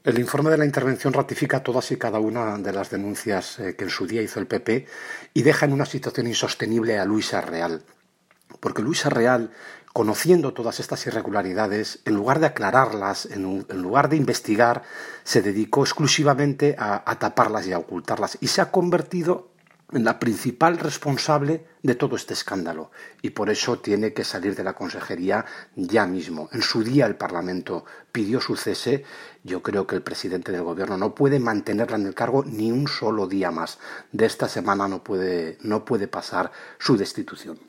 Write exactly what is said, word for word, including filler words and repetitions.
El informe de la intervención ratifica todas y cada una de las denuncias eh, que en su día hizo el P P y deja en una situación insostenible a Luis Arreal. Porque Luis Arreal, conociendo todas estas irregularidades, en lugar de aclararlas, en, en lugar de investigar, se dedicó exclusivamente a, a taparlas y a ocultarlas y se ha convertido en la principal responsable de todo este escándalo, y por eso tiene que salir de la consejería ya mismo. En su día el Parlamento pidió su cese. Yo creo que el presidente del gobierno no puede mantenerla en el cargo ni un solo día más. De esta semana no puede, no puede pasar su destitución.